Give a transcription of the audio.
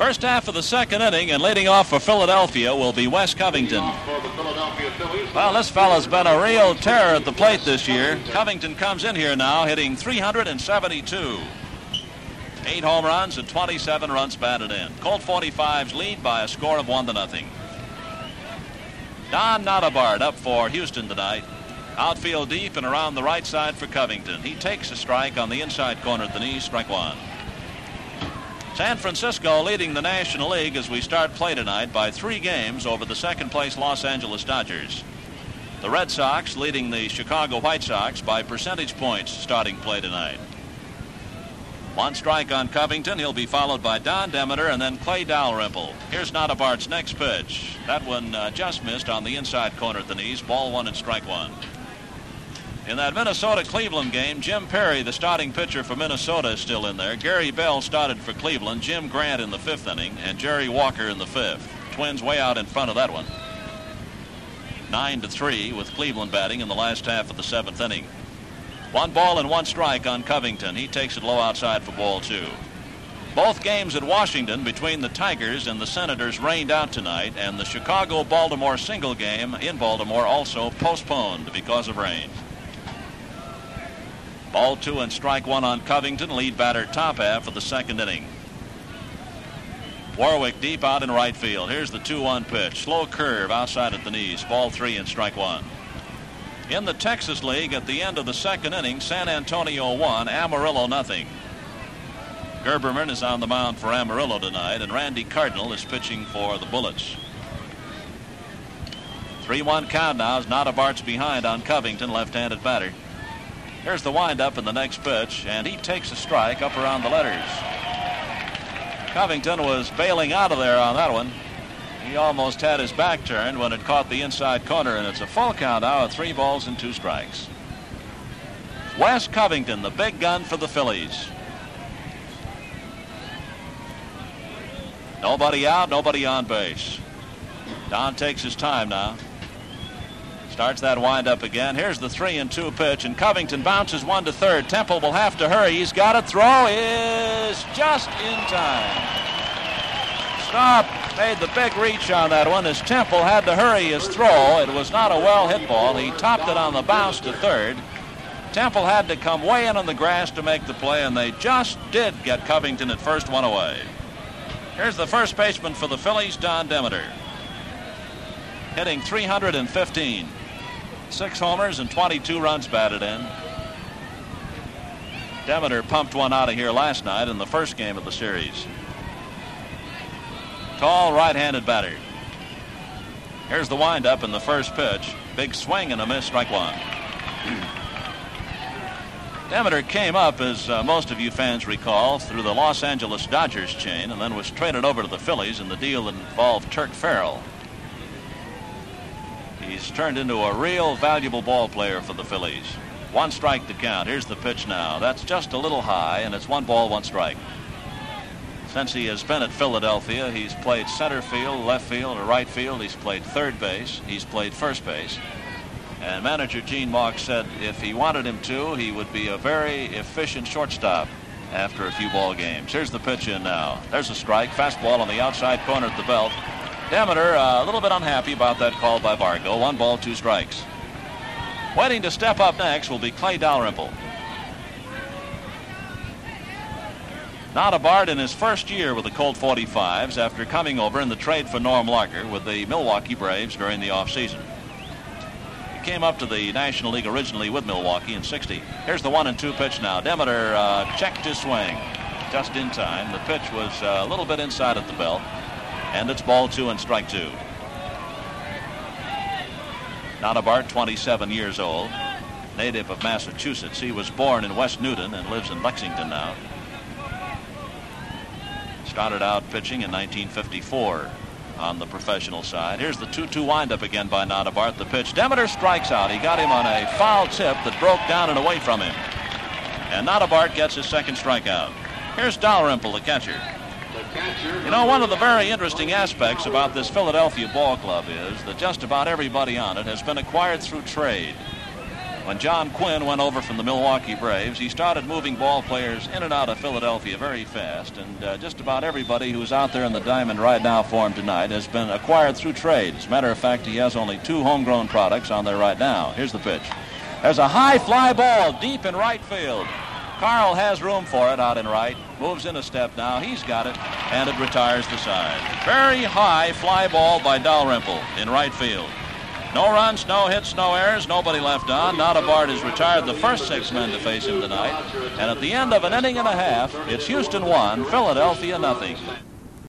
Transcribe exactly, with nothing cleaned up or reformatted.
First half of the second inning, and leading off for Philadelphia will be Wes Covington. Well, this fella's been a real terror at the plate this year. Covington comes in here now hitting three hundred seventy-two. Eight home runs and twenty-seven runs batted in. Colt forty-fives lead by a score of one to nothing. Don Notabart up for Houston tonight. Outfield deep and around the right side for Covington. He takes a strike on the inside corner at the knee, strike one. San Francisco leading the National League as we start play tonight by three games over the second place Los Angeles Dodgers. The Red Sox leading the Chicago White Sox by percentage points starting play tonight. One strike on Covington. He'll be followed by Don Demeter and then Clay Dalrymple. Here's Notabart's next pitch. That one uh, just missed on the inside corner at the knees. Ball one and strike one. In that Minnesota-Cleveland game, Jim Perry, the starting pitcher for Minnesota, is still in there. Gary Bell started for Cleveland, Jim Grant in the fifth inning, and Jerry Walker in the fifth. Twins way out in front of that one. Nine to three with Cleveland batting in the last half of the seventh inning. One ball and one strike on Covington. He takes it low outside for ball two. Both games at Washington between the Tigers and the Senators rained out tonight, and the Chicago-Baltimore single game in Baltimore also postponed because of rain. Ball two and strike one on Covington, lead batter top half of the second inning. Warwick deep out in right field. Here's the two one pitch. Slow curve outside at the knees. Ball three and strike one. In the Texas League at the end of the second inning, San Antonio one, Amarillo nothing. Gerberman is on the mound for Amarillo tonight, and Randy Cardinal is pitching for the Bullets. three one count now as Notabart's behind on Covington, left-handed batter. Here's the windup in the next pitch, and he takes a strike up around the letters. Covington was bailing out of there on that one. He almost had his back turned when it caught the inside corner, and it's a full count now at three balls and two strikes. Wes Covington, the big gun for the Phillies. Nobody out, nobody on base. Don takes his time now. Starts that windup again. Here's the three and two pitch, and Covington bounces one to third. Temple will have to hurry. He's got it. Throw is just in time. Staub made the big reach on that one as Temple had to hurry his throw. It was not a well hit ball. He topped it on the bounce to third. Temple had to come way in on the grass to make the play, and they just did get Covington at first, one away. Here's the first baseman for the Phillies, Don Demeter, hitting three hundred fifteen. Six homers and twenty-two runs batted in. Demeter pumped one out of here last night in the first game of the series. Tall right-handed batter. Here's the windup in the first pitch. Big swing and a miss, strike one. Demeter came up, as uh, most of you fans recall, through the Los Angeles Dodgers chain, and then was traded over to the Phillies in the deal that involved Turk Farrell. He's turned into a real valuable ball player for the Phillies. One strike to count. Here's the pitch now. That's just a little high, and it's one ball, one strike. Since he has been at Philadelphia, he's played center field, left field, or right field. He's played third base. He's played first base. And manager Gene Mauch said if he wanted him to, he would be a very efficient shortstop after a few ball games. Here's the pitch in now. There's a strike. Fastball on the outside corner at the belt. Demeter uh, a little bit unhappy about that call by Bargo. One ball, two strikes. Waiting to step up next will be Clay Dalrymple. Notabart in his first year with the Colt forty-fives after coming over in the trade for Norm Larker with the Milwaukee Braves during the offseason. He came up to the National League originally with Milwaukee in sixty. Here's the one and two pitch now. Demeter uh, checked his swing just in time. The pitch was uh, a little bit inside at the belt. And it's ball two and strike two. Notabart, twenty-seven years old, native of Massachusetts. He was born in West Newton and lives in Lexington now. Started out pitching in nineteen fifty-four on the professional side. Here's the two two windup again by Notabart. The pitch. Demeter strikes out. He got him on a foul tip that broke down and away from him. And Notabart gets his second strikeout. Here's Dalrymple, the catcher. You know, one of the very interesting aspects about this Philadelphia ball club is that just about everybody on it has been acquired through trade. When John Quinn went over from the Milwaukee Braves, he started moving ball players in and out of Philadelphia very fast, and uh, just about everybody who's out there in the diamond right now for him tonight has been acquired through trade. As a matter of fact, he has only two homegrown products on there right now. Here's the pitch. There's a high fly ball deep in right field. Carl has room for it out in right. Moves in a step now. He's got it, and it retires the side. Very high fly ball by Dalrymple in right field. No runs, no hits, no errors, nobody left on. Notabard has retired the first six men to face him tonight. And at the end of an inning and a half, it's Houston one, Philadelphia nothing.